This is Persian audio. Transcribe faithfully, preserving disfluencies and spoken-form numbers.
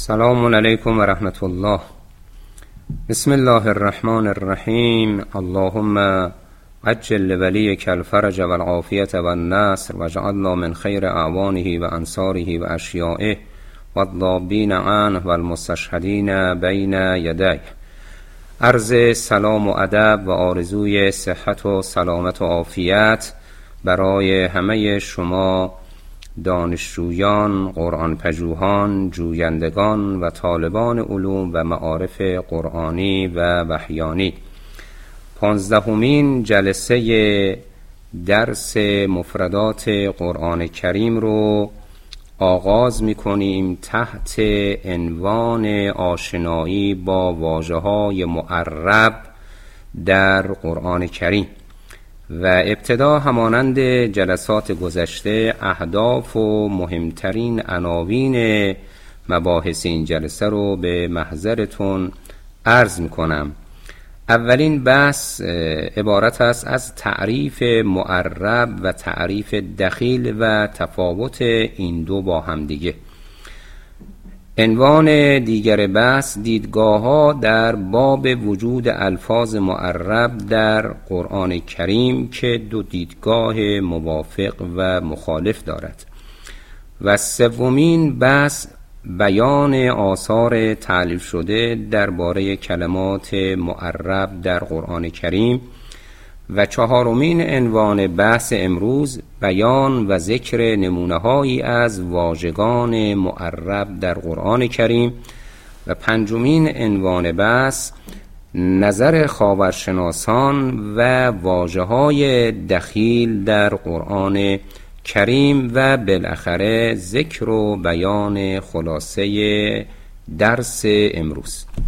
السلام علیکم و رحمت الله. بسم الله الرحمن الرحیم. اللهم عجل لولیک الفرج و العافیة و النصر و اجعلنا من خیر اعوانه و انصاره و اشیائه و الضابین عنه و المستشهدین بین یدیه. عرض سلام و ادب و آرزوی صحت و سلامت و عافیت برای همه شما دانشجویان، قرآن پژوهان، جویندگان و طالبان علوم و معارف قرآنی و وحیانی. پانزدهمین جلسه درس مفردات قرآن کریم رو آغاز می کنیم تحت عنوان آشنایی با واژه‌های معرب در قرآن کریم و ابتدا همانند جلسات گذشته اهداف و مهمترین عناوین مباحث این جلسه رو به محضرتون عرض میکنم. اولین بحث عبارت است از تعریف معرب و تعریف دخیل و تفاوت این دو با هم دیگه. عنوان دیگر بحث دیدگاه‌ها در باب وجود الفاظ معرب در قرآن کریم که دو دیدگاه موافق و مخالف دارد. و سومین بحث بیان آثار تعلیف شده درباره کلمات معرب در قرآن کریم و چهارمین عنوان بحث امروز بیان و ذکر نمونه‌هایی از واژگان معرب در قرآن کریم و پنجمین عنوان بحث نظر خاورشناسان و واژه‌های دخیل در قرآن کریم و بالاخره ذکر و بیان خلاصه درس امروز.